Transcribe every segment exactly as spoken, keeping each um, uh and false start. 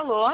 Alô?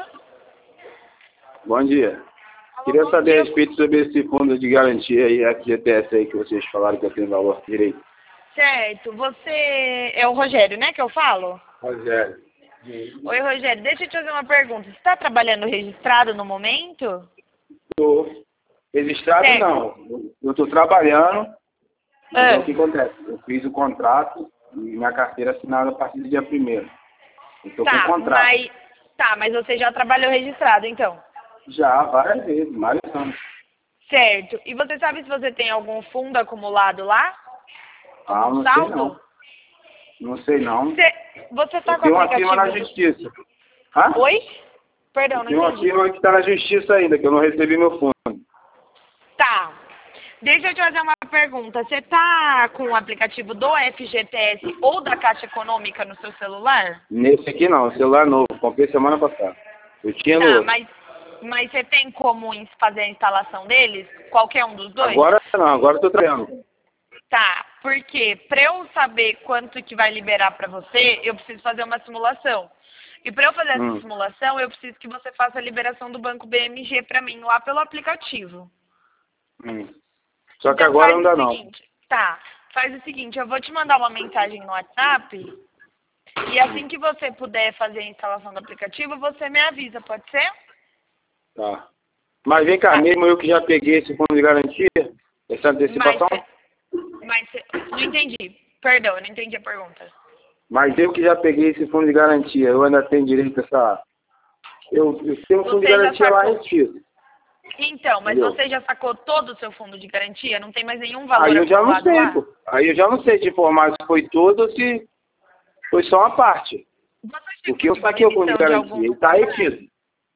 Bom dia. Alô, Queria bom saber dia. a respeito sobre esse fundo de garantia aí, F G T S aí, que vocês falaram que eu tenho valor direito. Certo, você é o Rogério, né, que eu falo? Rogério. Oi, Rogério, deixa eu te fazer uma pergunta. Você está trabalhando registrado no momento? Estou registrado, Certo. não. Eu estou trabalhando, mas é Ah, o que acontece. Eu fiz o contrato e minha carteira assinada a partir do dia primeiro. Eu estou com tá, o contrato. mas, tá, mas você já trabalhou registrado, então? Já várias vezes, vários anos. Certo. E você sabe se você tem algum fundo acumulado lá? Ah, Algum não sei saldo? não. Não sei não. Você, você tá Eu com o tenho uma firma na aplicativo... justiça. Hã? Oi? Perdão, Eu não tenho uma entendi. firma que está na justiça ainda, que eu não recebi meu fundo. Tá. Deixa eu te fazer uma pergunta. Você tá com o aplicativo do F G T S ou da Caixa Econômica no seu celular? Nesse aqui não, celular novo, comprei semana passada. Eu tinha no Tá, outro. mas, mas você tem como ins- fazer a instalação deles? Qualquer um dos dois? Agora não, agora eu tô trabalhando. Tá, porque para eu saber quanto que vai liberar para você, eu preciso fazer uma simulação. E para eu fazer essa Hum. simulação, eu preciso que você faça a liberação do banco B M G para mim lá pelo aplicativo. Hum. Só que Então agora faz não o dá não. seguinte, tá, faz o seguinte, eu vou te mandar uma mensagem no WhatsApp e assim que você puder fazer a instalação do aplicativo, você me avisa, pode ser? Tá. Mas vem cá, Tá. mesmo eu que já peguei esse fundo de garantia, essa Mas, antecipação, cê- mas cê- não entendi, perdão, eu não entendi a pergunta. mas eu que já peguei esse fundo de garantia, eu ainda tenho direito a essa. Eu, eu tenho um fundo de Você já garantia lá sacou? retido. Então, mas Entendeu? você já sacou todo o seu fundo de garantia? Não tem mais nenhum valor Aí eu já não acumulado sei, lá? pô. Aí eu já não sei te informar se foi todo ou se foi só uma parte. Você Porque eu chegou saquei o fundo de emissão de algum garantia, ele tá documento? retido.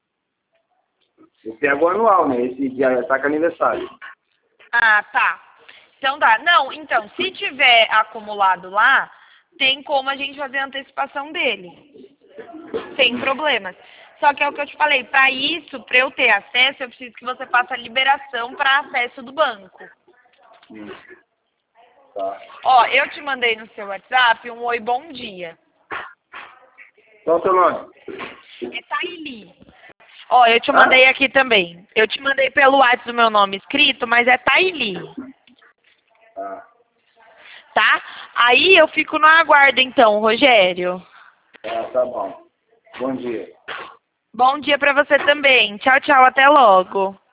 Eu pego o anual, né? Esse dia saca aniversário. Ah, tá. Então dá. Não, então, se tiver acumulado lá, tem como a gente fazer a antecipação dele. Sem problemas. Só que é o que eu te falei, para isso, para eu ter acesso, eu preciso que você faça a liberação para acesso do banco. Hum. Tá. Ó, eu te mandei no seu WhatsApp um oi, bom dia. Qual o seu nome? É Taili. Ó, eu te Hã? mandei aqui também. Eu te mandei pelo WhatsApp o meu nome escrito, mas é Taili. Tá. Tá? Aí eu fico no aguardo então, Rogério. Tá, tá bom. Bom dia. Bom dia pra você também. Tchau, tchau, até logo.